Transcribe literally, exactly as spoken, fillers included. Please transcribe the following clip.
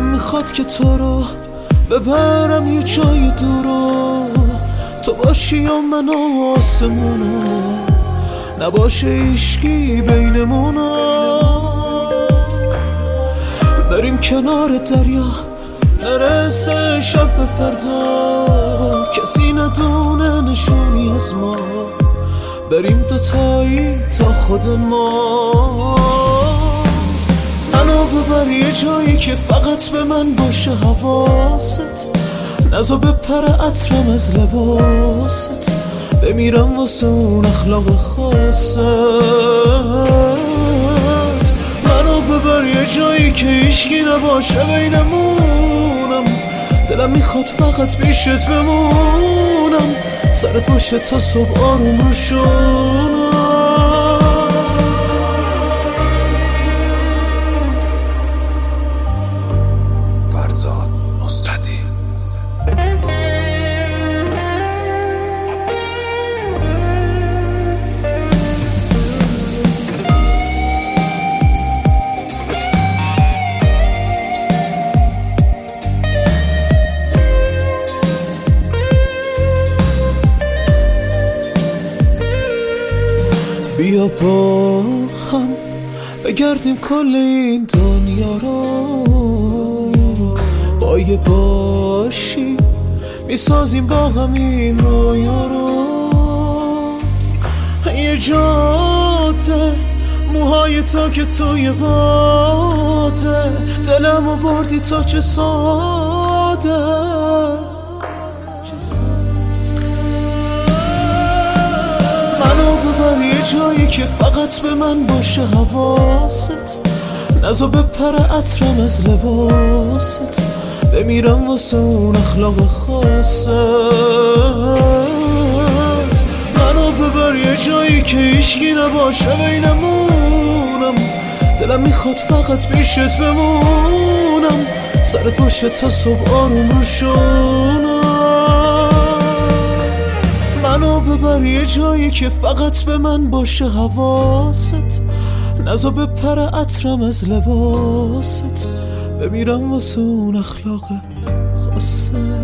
دلم میخواد که تو رو ببرم یه جای دورو، تو باشی و من و آسمونو، نباشه عشقی بینمونو. بریم کنار دریا نرسه شب به فردا، کسی ندونه نشونی از ما، بریم دوتایی تا خود ما. منو ببر یه جایی که فقط به من باشه حواست، نزا بپر عطرم از لباست، بمیرم واسه اون اخلاق خاصت. منو ببر یه جایی که هیچکی نباشه بینمونم، دلم میخواد فقط پیشت بمونم، سرت باشه تا صبح آروم رو شونم. فرزاد نصرتی. بیا با هم بگردیم کل این دنیا رو، با یه باشی میسازیم با هم این رویا رو. یه جاده موهای تا که توی باده، دلمو بردی تا چه ساده. منو ببر یه جایی که فقط به من باشه حواست، نزا بپر عطرم از لباست، بمیرم واسه اون اخلاق خاصت. منو ببر یه جایی که هیچکی نباشه بینمونم، دلم میخواد فقط پیشت بمونم، سرت باشه تا صبح آروم رو شونم. منو ببر یه جایی که فقط به من باشه حواست، نزا بپر عطرم از لباست، بمیرم واسه اون اخلاق خاصت.